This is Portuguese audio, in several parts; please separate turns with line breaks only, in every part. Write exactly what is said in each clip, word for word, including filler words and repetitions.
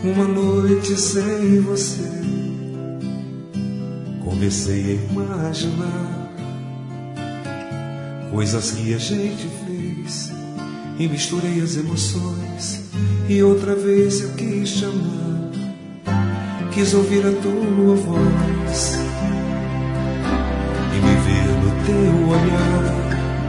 Uma noite sem você, comecei a imaginar coisas que a gente fez e misturei as emoções. E outra vez eu quis chamar, quis ouvir a tua voz e me ver no teu olhar.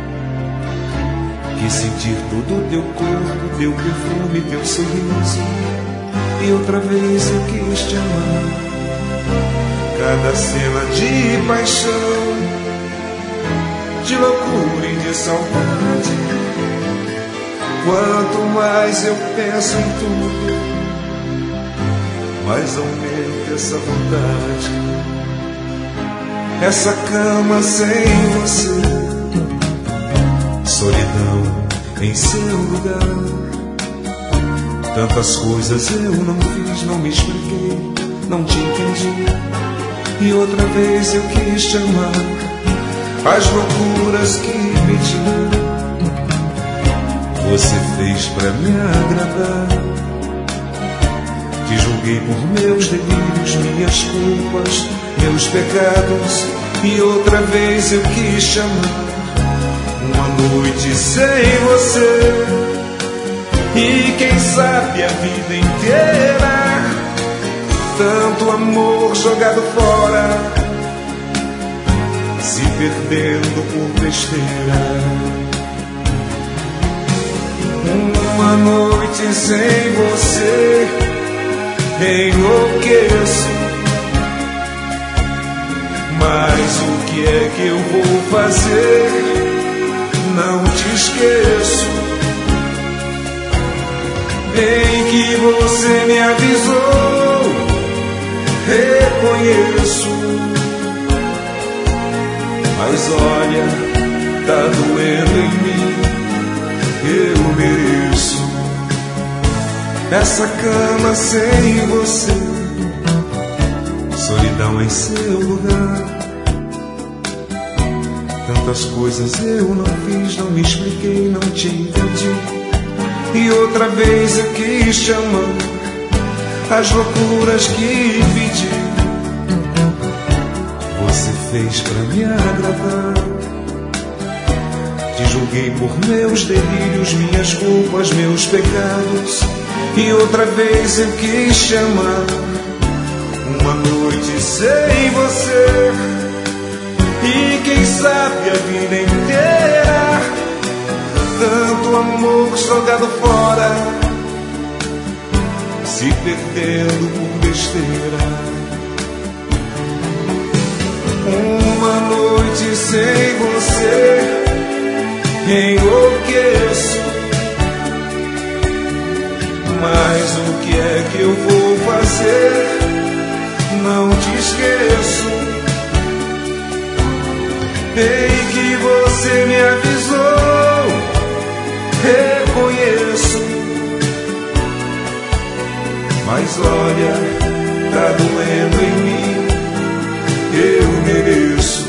Quis sentir todo o teu corpo, teu perfume, teu sorriso. E outra vez eu quis te amar. Cada cena de paixão, de loucura e de saudade. Quanto mais eu penso em tudo, mais aumenta essa vontade. Essa cama sem você, solidão em seu lugar. Tantas coisas eu não fiz, não me expliquei, não te entendi. E outra vez eu quis te amar. As loucuras que pedi, você fez pra me agradar. Te julguei por meus delírios, minhas culpas, meus pecados. E outra vez eu quis te amar. Uma noite sem você, e quem sabe a vida inteira. Tanto amor jogado fora, se perdendo por besteira. Uma noite sem você, enlouqueço. Mas o que é que eu vou fazer? Não te esqueço. Bem que você me avisou, reconheço. Mas olha, tá doendo em mim, eu mereço. Essa cama sem você, solidão em seu lugar. Tantas coisas eu não fiz, não me expliquei, não te entendi. E outra vez eu quis te amar. As loucuras que pedi, você fez pra me agradar. Te julguei por meus delírios, minhas culpas, meus pecados. E outra vez eu quis te amar. Uma noite sem você, e quem sabe a vida inteira. Tanto amor jogado fora, se perdendo por besteira. Uma noite sem você, enlouqueço. Mas o que é que eu vou fazer? Não te esqueço. Bem que você me avisou, reconheço. Mas olha, tá doendo em mim, eu mereço.